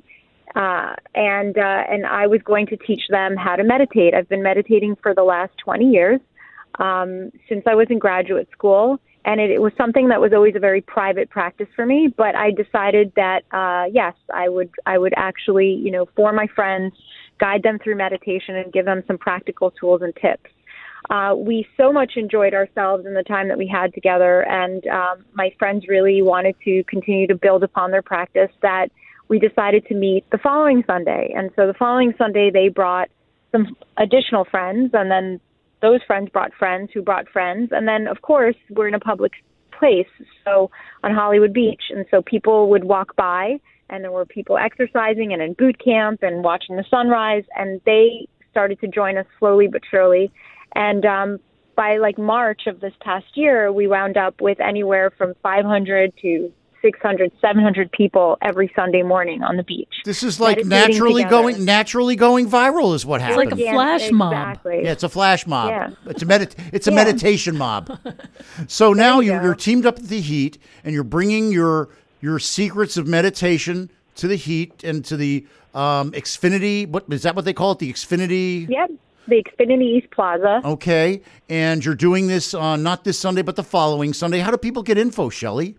And I was going to teach them how to meditate. I've been meditating for the last 20 years. Since I was in graduate school, and it was something that was always a very private practice for me. But I decided that yes, I would actually, for my friends, guide them through meditation and give them some practical tools and tips. We so much enjoyed ourselves in the time that we had together, and my friends really wanted to continue to build upon their practice that we decided to meet the following Sunday. And so the following Sunday, they brought some additional friends, and then those friends brought friends who brought friends. And then, of course, we're in a public place, so on Hollywood Beach. And so people would walk by, and there were people exercising and in boot camp and watching the sunrise. And they started to join us slowly but surely. And by March of this past year, we wound up with anywhere from 500 to 600, 700 people every Sunday morning on the beach. This is like naturally going viral is what happens. It's like a flash mob. Exactly. Yeah, it's a flash mob. Yeah. It's a meditation mob. So now you're teamed up with the Heat, and you're bringing your secrets of meditation to the Heat and to the Xfinity. What is that? What they call it? The Xfinity. Yep. the Xfinity East Plaza. Okay. And you're doing this on not this Sunday, but the following Sunday. How do people get info, Shelley?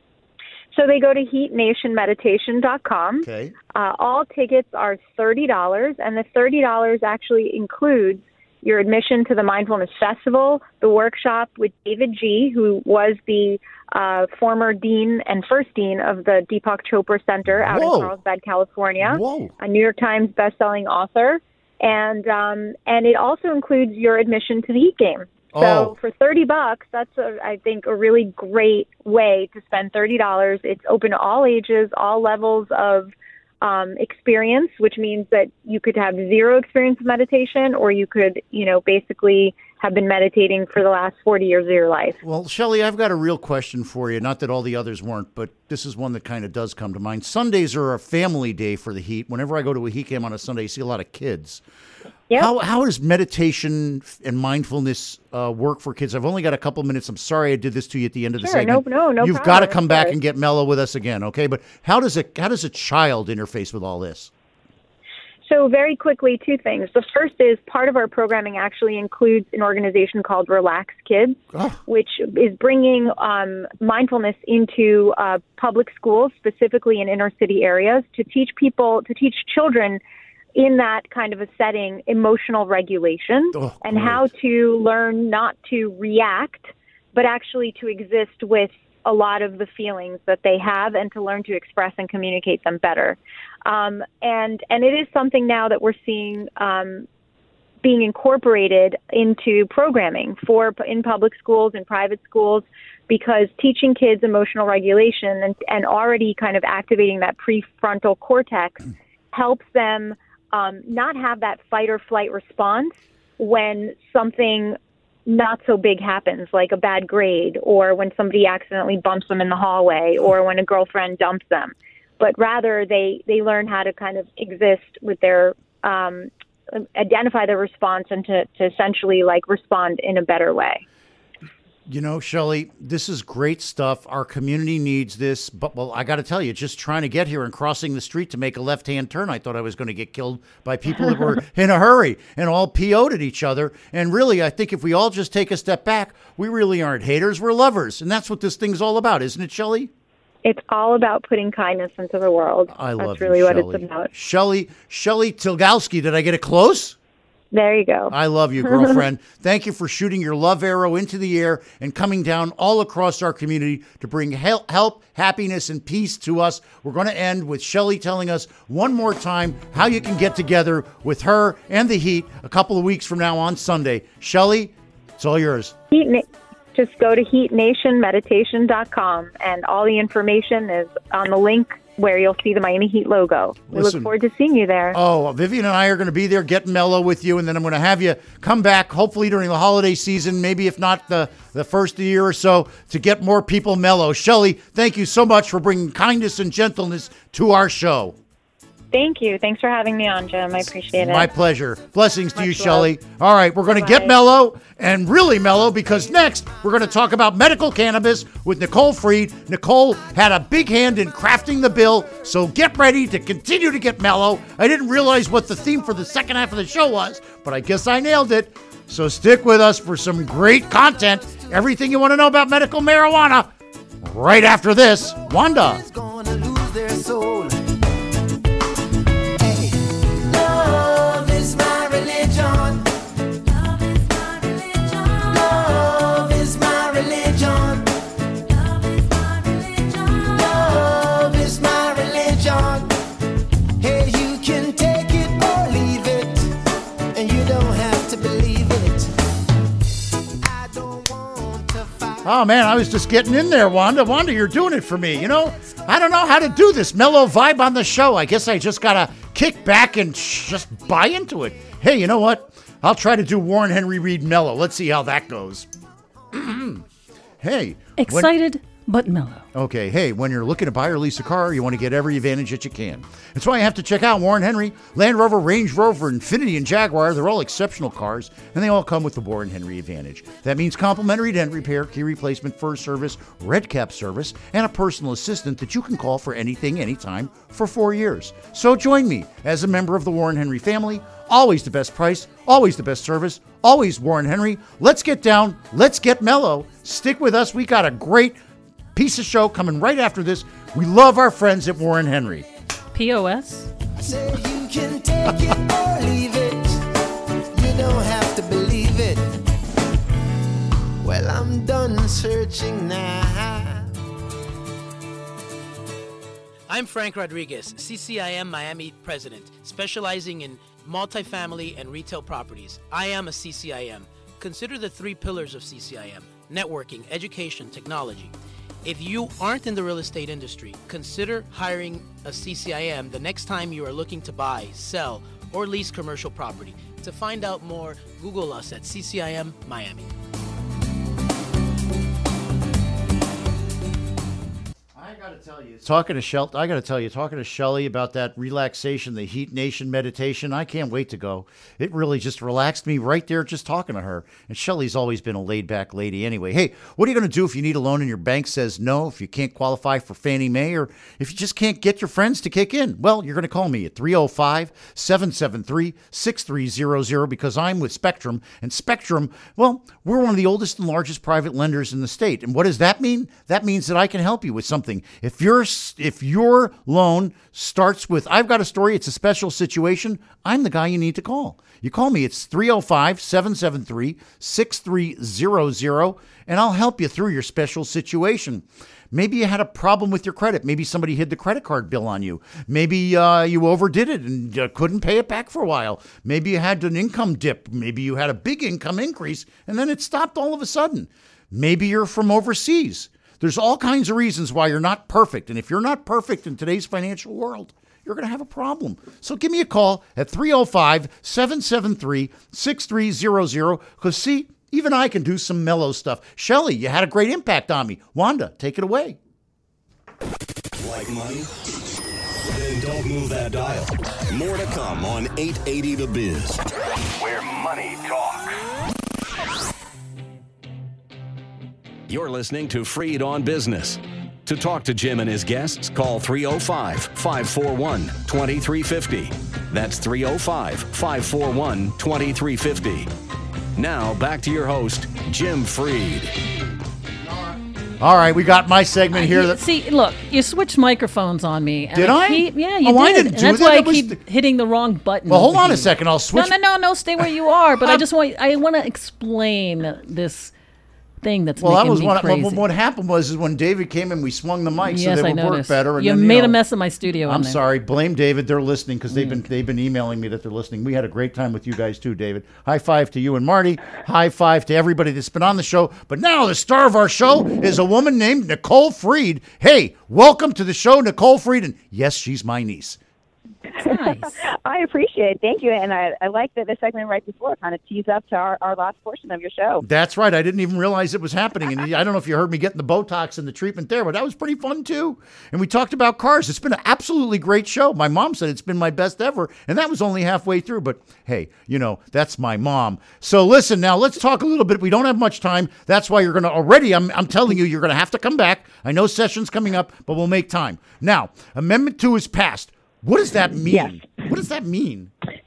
So they go to heatnationmeditation.com. Okay. All tickets are $30, and the $30 actually includes your admission to the Mindfulness Festival, the workshop with David G., who was the former dean and first dean of the Deepak Chopra Center out in Carlsbad, California. A New York Times bestselling author. And it also includes your admission to the Heat game. So for $30, that's, I think, a really great way to spend $30. It's open to all ages, all levels of experience, which means that you could have zero experience of meditation, or you could, basically have been meditating for the last 40 years of your life. Well, Shelley, I've got a real question for you. Not that all the others weren't, but this is one that kind of does come to mind. Sundays are a family day for the Heat. Whenever I go to a Heat game on a Sunday, I see a lot of kids. Yep. How does meditation and mindfulness work for kids? I've only got a couple minutes. I'm sorry I did this to you at the end of the segment. No You've problem. got to come back and get mellow with us again, okay? But how does a child interface with all this? So very quickly, two things. The first is part of our programming actually includes an organization called Relax Kids, which is bringing mindfulness into public schools, specifically in inner city areas, to teach children in that kind of a setting emotional regulation and how to learn not to react, but actually to exist with a lot of the feelings that they have and to learn to express and communicate them better. And it is something now that we're seeing being incorporated into programming in public schools and private schools, because teaching kids emotional regulation and already kind of activating that prefrontal cortex helps them not have that fight or flight response when something not so big happens, like a bad grade, or when somebody accidentally bumps them in the hallway, or when a girlfriend dumps them. But rather, they learn how to kind of exist with their, identify their response and to essentially like respond in a better way. You know, Shelley, this is great stuff. Our community needs this. But, well, I got to tell you, just trying to get here and crossing the street to make a left-hand turn, I thought I was going to get killed by people that were in a hurry and all PO'd at each other. And really, I think if we all just take a step back, we really aren't haters, we're lovers. And that's what this thing's all about, isn't it, Shelley? It's all about putting kindness into the world. I love That's really you, what Shelley. it's about. Shelley Tilgowski, did I get it close? There you go. I love you, girlfriend. Thank you for shooting your love arrow into the air and coming down all across our community to bring help, happiness, and peace to us. We're going to end with Shelley telling us one more time how you can get together with her and the Heat a couple of weeks from now on Sunday. Shelley, it's all yours. Just go to heatnationmeditation.com, and all the information is on the link where you'll see the Miami Heat logo. We look forward to seeing you there. Oh, Vivian and I are going to be there getting mellow with you, and then I'm going to have you come back, hopefully during the holiday season, maybe if not the first year or so, to get more people mellow. Shelley, thank you so much for bringing kindness and gentleness to our show. Thank you. Thanks for having me on, Jim. I appreciate it. My pleasure. Blessings to you, Much love. Shelley. All right, we're going to get mellow and really mellow, because next we're going to talk about medical cannabis with Nicole Freed. Nicole had a big hand in crafting the bill, so get ready to continue to get mellow. I didn't realize what the theme for the second half of the show was, but I guess I nailed it. So stick with us for some great content. Everything you want to know about medical marijuana right after this. Wanda. Their soul. Hey, love is my religion. Love is my religion. Love is my religion. Hey, you can take it or leave it, and you don't have to believe it. I don't want to fight. Oh, man, I was just getting in there, Wanda. Wanda, you're doing it for me. You know, I don't know how to do this mellow vibe on the show. I guess I just got to kick back and just buy into it. Hey, you know what? I'll try to do Warren Henry Reed mellow. Let's see how that goes. Hey. Excited, but mellow. Okay, hey, when you're looking to buy or lease a car, you want to get every advantage that you can. That's why you have to check out Warren Henry, Land Rover, Range Rover, Infiniti, and Jaguar. They're all exceptional cars, and they all come with the Warren Henry Advantage. That means complimentary dent repair, key replacement, first service, red cap service, and a personal assistant that you can call for anything, anytime, for 4 years. So join me as a member of the Warren Henry family. always the best price, always the best service, always Warren Henry. Let's get down. Let's get mellow. Stick with us. We got a great piece of show coming right after this. We love our friends at Warren Henry. POS? Say you can take it or leave it. You don't have to believe it. Well, I'm done searching now. I'm Frank Rodriguez, CCIM Miami president, specializing in multifamily and retail properties. I am a CCIM. Consider the 3 pillars of CCIM: networking, education, technology. If you aren't in the real estate industry, consider hiring a CCIM the next time you are looking to buy, sell, or lease commercial property. To find out more, Google us at CCIM Miami. I got to tell you, talking to Shelly about that relaxation, the Heat Nation meditation. I can't wait to go. It really just relaxed me right there just talking to her. And Shelly's always been a laid-back lady anyway. Hey, what are you going to do if you need a loan and your bank says no, if you can't qualify for Fannie Mae, or if you just can't get your friends to kick in? Well, you're going to call me at 305-773-6300 because I'm with Spectrum. And Spectrum, well, we're one of the oldest and largest private lenders in the state. And what does that mean? That means that I can help you with something. If your loan starts with, I've got a story, it's a special situation, I'm the guy you need to call. You call me, it's 305-773-6300, and I'll help you through your special situation. Maybe you had a problem with your credit. Maybe somebody hid the credit card bill on you. Maybe you overdid it and couldn't pay it back for a while. Maybe you had an income dip. Maybe you had a big income increase, and then it stopped all of a sudden. Maybe you're from overseas. There's all kinds of reasons why you're not perfect. And if you're not perfect in today's financial world, you're going to have a problem. So give me a call at 305-773-6300 because, see, even I can do some mellow stuff. Shelly, you had a great impact on me. Wanda, take it away. Like money? Then don't move that dial. More to come on 880 The Biz, where money talks. You're listening to Freed on Business. To talk to Jim and his guests, call 305-541-2350. That's 305-541-2350. Now, back to your host, Jim Freed. All right, we got my segment here. See, look, you switched microphones on me. And Did I? Yeah, you did. I didn't and do that's that. why I That was keep hitting the wrong button. Well, hold on a second. I'll switch. No, stay where you are. But I want to explain this thing that's making me crazy. What happened was when David came in, we swung the mic so they would work better. And you then, made a mess of my studio. I'm sorry. Blame David. They're listening because they've been emailing me that they're listening. We had a great time with you guys too, David. High five to you and Marty. High five to everybody that's been on the show. But now the star of our show is a woman named Nicole Freed. Hey, welcome to the show, Nicole Freed. And yes, she's my niece. Nice. I appreciate it. Thank you. And I like that the segment right before kind of tees up to our last portion of your show. That's right. I didn't even realize it was happening. And I don't know if you heard me getting the Botox and the treatment there, but that was pretty fun too. And we talked about cars. It's been an absolutely great show. My mom said it's been my best ever. And that was only halfway through. But hey, that's my mom. So listen, now let's talk a little bit. We don't have much time. That's why you're going to already, I'm telling you, you're going to have to come back. I know session's coming up, but we'll make time. Now, Amendment 2 is passed. What does that mean? Yes. What does that mean?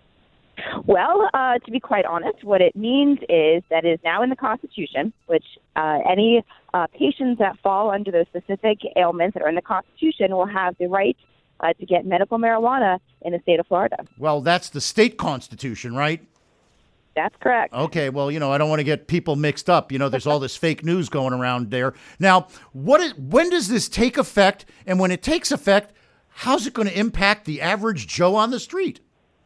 Well, to be quite honest, what it means is that it is now in the Constitution, which any patients that fall under those specific ailments that are in the Constitution will have the right to get medical marijuana in the state of Florida. Well, that's the state constitution, right? That's correct. Okay, well, I don't want to get people mixed up. There's all this fake news going around there. Now, when does this take effect? And when it takes effect, how's it going to impact the average Joe on the street?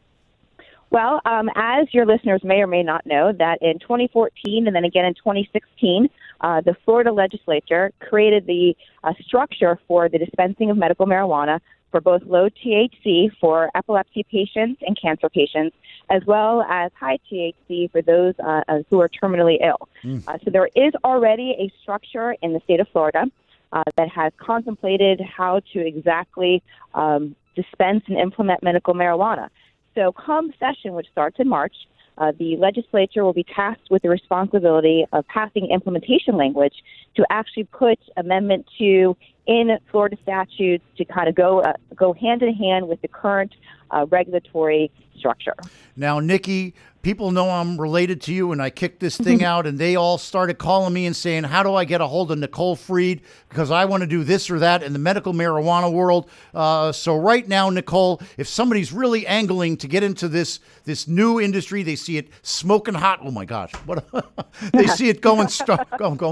Well, as your listeners may or may not know, that in 2014 and then again in 2016, the Florida legislature created the structure for the dispensing of medical marijuana for both low THC for epilepsy patients and cancer patients, as well as high THC for those who are terminally ill. So there is already a structure in the state of Florida that has contemplated how to exactly dispense and implement medical marijuana. So come session, which starts in March, the legislature will be tasked with the responsibility of passing implementation language to actually put Amendment 2 in Florida statutes to kind of go hand in hand with the current regulatory structure. Now, Nikki, people know I'm related to you, and I kicked this thing out, and they all started calling me and saying, how do I get a hold of Nicole Freed? Because I want to do this or that in the medical marijuana world. So right now, Nicole, if somebody's really angling to get into this new industry, they see it smoking hot. Oh, my gosh. They see it going strong.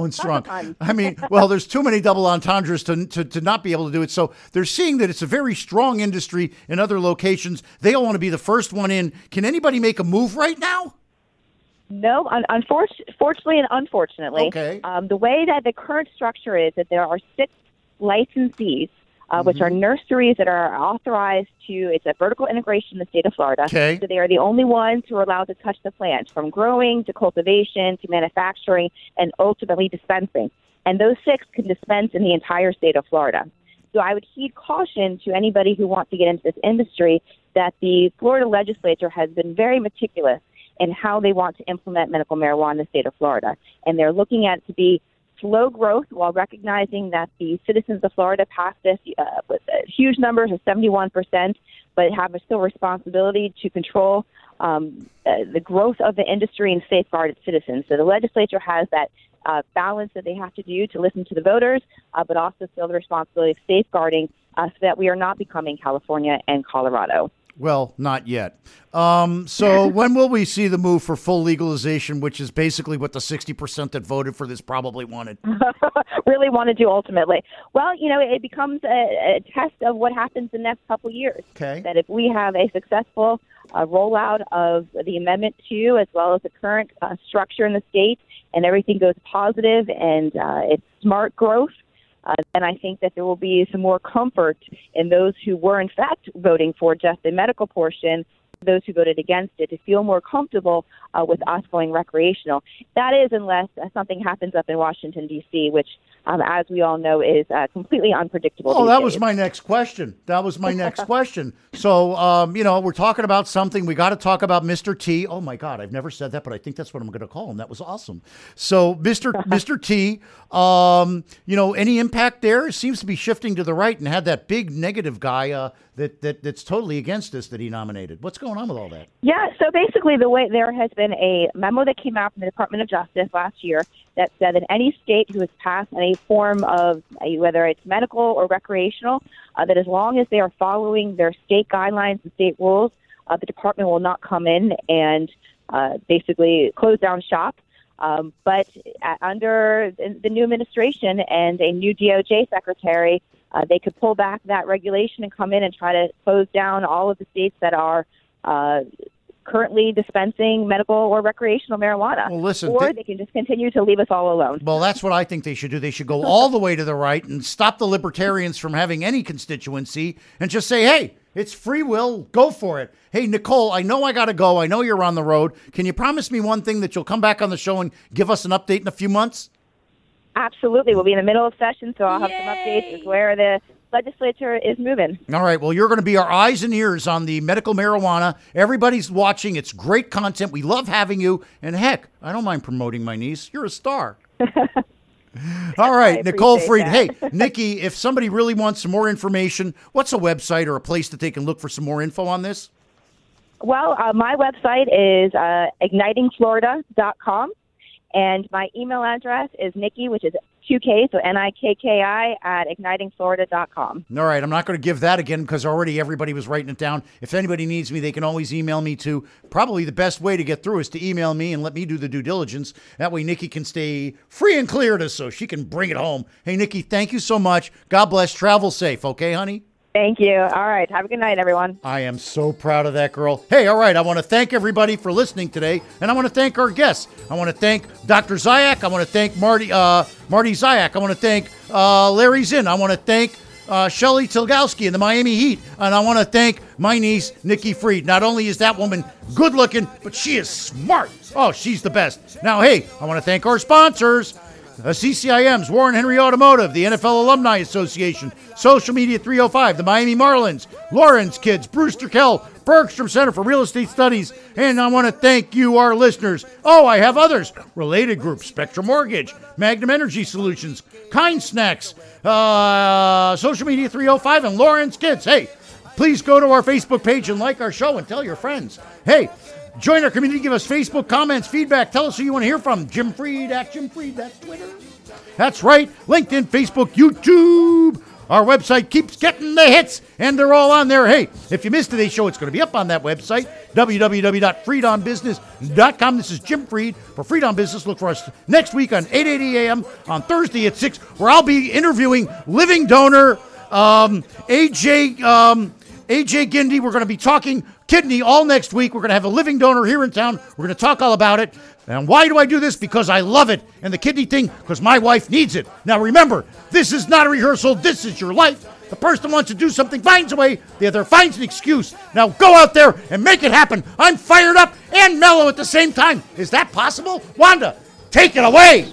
I mean, well, there's too many double entendres to not be able to do it. So they're seeing that it's a very strong industry in other locations. They all want to be the first one in. Can anybody make a move right now? No, fortunately and unfortunately. Okay. The way that the current structure is that there are 6 licensees, which are nurseries that are authorized to, it's a vertical integration in the state of Florida. Okay. So they are the only ones who are allowed to touch the plant, from growing to cultivation to manufacturing and ultimately dispensing. And those 6 can dispense in the entire state of Florida. So I would heed caution to anybody who wants to get into this industry that the Florida legislature has been very meticulous in how they want to implement medical marijuana in the state of Florida. And they're looking at it to be slow growth while recognizing that the citizens of Florida passed this with huge numbers of 71%, but have a still responsibility to control the growth of the industry and safeguard its citizens. So the legislature has that balance that they have to do to listen to the voters, but also feel the responsibility of safeguarding so that we are not becoming California and Colorado. Well, not yet. So when will we see the move for full legalization, which is basically what the 60% that voted for this probably wanted? Really want to do ultimately. Well, it becomes a test of what happens in the next couple of years. Okay. That if we have a successful rollout of the Amendment 2 as well as the current structure in the state and everything goes positive and it's smart growth, then I think that there will be some more comfort in those who were, in fact, voting for just the medical portion, those who voted against it, to feel more comfortable with us going recreational. That is, unless something happens up in Washington, D.C., which, as we all know, is completely unpredictable. Oh, these that days. was my next question. So, we're talking about something. We got to talk about Mr. T. Oh, my God, I've never said that, but I think that's what I'm going to call him. That was awesome. So, Mr. T, any impact there? It seems to be shifting to the right and had that big negative guy that's totally against this that he nominated. What's going on with all that? Yeah, so basically the way there has been a memo that came out from the Department of Justice last year that said that any state who has passed any form of, whether it's medical or recreational, that as long as they are following their state guidelines and state rules, the department will not come in and basically close down shop. But under the new administration and a new DOJ secretary, they could pull back that regulation and come in and try to close down all of the states that are currently dispensing medical or recreational marijuana. Well, listen, or they can just continue to leave us all alone. Well, that's what I think they should do. They should go all the way to the right and stop the libertarians from having any constituency and just say, hey, it's free will. Go for it. Hey, Nicole, I know I got to go. I know you're on the road. Can you promise me one thing, that you'll come back on the show and give us an update in a few months? Absolutely. We'll be in the middle of session, so I'll have some updates as where the legislature is moving. All right. Well, you're going to be our eyes and ears on the medical marijuana. Everybody's watching. It's great content. We love having you. And heck, I don't mind promoting my niece. You're a star. All right, Nicole Freed. Hey, Nikki, if somebody really wants some more information, what's a website or a place that they can look for some more info on this? Well, my website is ignitingflorida.com, and my email address is Nikki, which is 2K, so Nikki at ignitingflorida.com. All right, I'm not going to give that again because already everybody was writing it down. If anybody needs me, they can always email me too. Probably the best way to get through is to email me and let me do the due diligence. That way Nikki can stay free and clear to so she can bring it home. Hey, Nikki, thank you so much. God bless. Travel safe, okay, honey? Thank you. All right. Have a good night, everyone. I am so proud of that girl. Hey, all right. I want to thank everybody for listening today, and I want to thank our guests. I want to thank Dr. Zayak. I want to thank Marty Zayak. I want to thank Larry Zinn. I want to thank Shelly Tilgowski and the Miami Heat. And I want to thank my niece, Nikki Freed. Not only is that woman good looking, but she is smart. Oh, she's the best. Now, hey, I want to thank our sponsors. CCIM's Warren Henry Automotive, the NFL Alumni Association, Social Media 305, the Miami Marlins, Lawrence Kids, Brewster Kell, Bergstrom Center for Real Estate Studies. And I want to thank you, our listeners. Oh, I have others. Related groups, Spectrum Mortgage, Magnum Energy Solutions, Kind Snacks, Social Media 305, and Lawrence Kids. Hey, please go to our Facebook page and like our show and tell your friends. Hey, join our community. Give us Facebook comments, feedback. Tell us who you want to hear from. Jim Fried, at Jim Fried. That's Twitter. That's right. LinkedIn, Facebook, YouTube. Our website keeps getting the hits, and they're all on there. Hey, if you missed today's show, it's going to be up on that website, www.freedombusiness.com. This is Jim Fried for Fried on Business. Look for us next week on 8:80 a.m. on Thursday at 6, where I'll be interviewing living donor AJ Gindi. We're going to be talking kidney all next week. We're going to have a living donor here in town. We're going to talk all about it. And why do I do this? Because I love it. And the kidney thing, because my wife needs it. Now remember, this is not a rehearsal. This is your life. The person wants to do something, finds a way. The other finds an excuse. Now go out there and make it happen. I'm fired up and mellow at the same time. Is that possible? Wanda, take it away.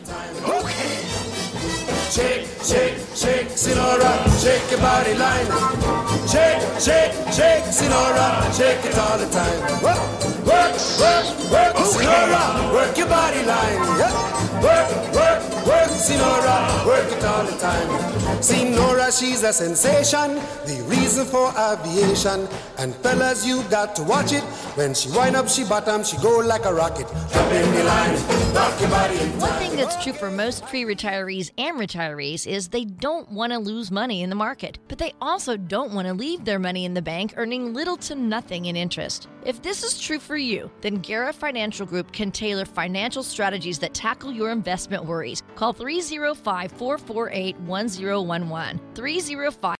Shake, shake, shake, Sinora, shake your body line. Shake, shake, shake, Sinora, shake it all the time. Work, work, work, work, Sinora, work your body line. Yeah. Work, work, work, Sinora, work it all the time. Sinora, she's a sensation, the reason for aviation. And fellas, you got to watch it. When she wind up, she bottom, she go like a rocket. Jump in the line, rock your body. One thing that's true for most pre-retirees and retirees is they don't want to lose money in the market, but they also don't want to leave their money in the bank earning little to nothing in interest. If this is true for you, then Guerra Financial Group can tailor financial strategies that tackle your investment worries. Call 305-448-1011. 305